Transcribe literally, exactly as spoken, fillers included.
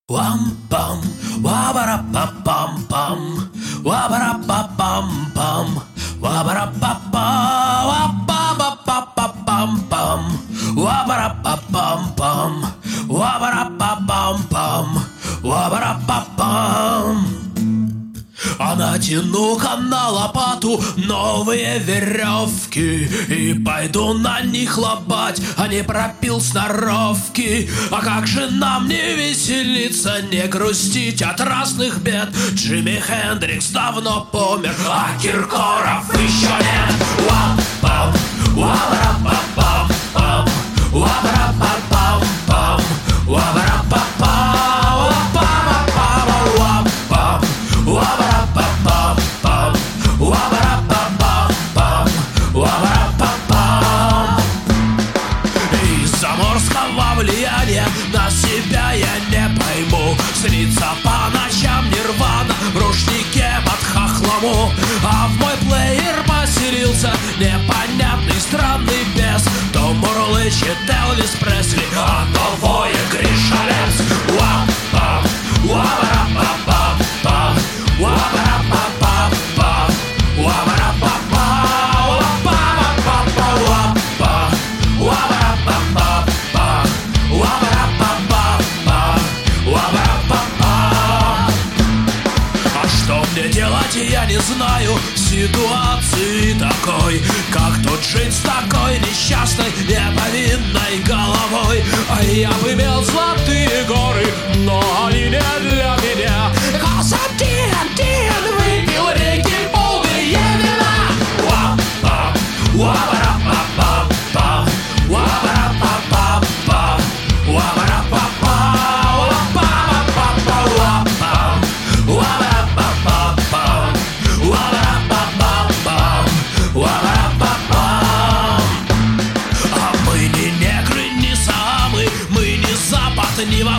Wam-pam, wabara-pa-pam-pam, wabara-pa-pam-pam, wabara-pa-pa, wabba-ba-pa-pa-pam-pam, wabara-pa-pam-pam, wabара-па-пам-пам, вабара-па-пам. А натяну-ка на лопату новые веревки и пойду на них лопать, а не пропил сноровки. А как же нам не веселиться, не грустить от разных бед? Джимми Хендрикс давно помер, а Киркоров еще нет. Уам-пам, уабара-па-пам-пам, уабара-па-пам-пам, уабара-па-пам, уапа-па-па-уам-пам, уабара-па-пам-пам, уабара-па-пам-пам, уабара-па-пам. Из заморского влияния на себя я не пойму. Снится по ночам Нирвана в рушнике под хохлому, а в мой плеер поселился непонятный странный бес. То мурлычет Элвис Пресли, а то воет Гриша Лепс. Уам-пам, уабара-па-пам-пам, уабара-па-пам-пам, уабара-па-пам, уапа-па-па-уапа, уабара-па-пам-пам, уабара-па-пам-пам, уабара-па-пам. А что мне делать, я не знаю в ситуации такой, как тот джин с такой несчастной, неповинной головой. А я бы имел золотые горы, но они не для меня. Cause I'm dead, dead, выпил реки полные вина. Уам-пам, уабара-па-пам-пам, уабара-па-пам-пам, уабара-па-пам, уапа-па-па-уапам, уабара-па-пам-пам, уабара-па-пам-пам, уабара-па-пам. А мы не негры, не самы, мы не Запад, не Восток.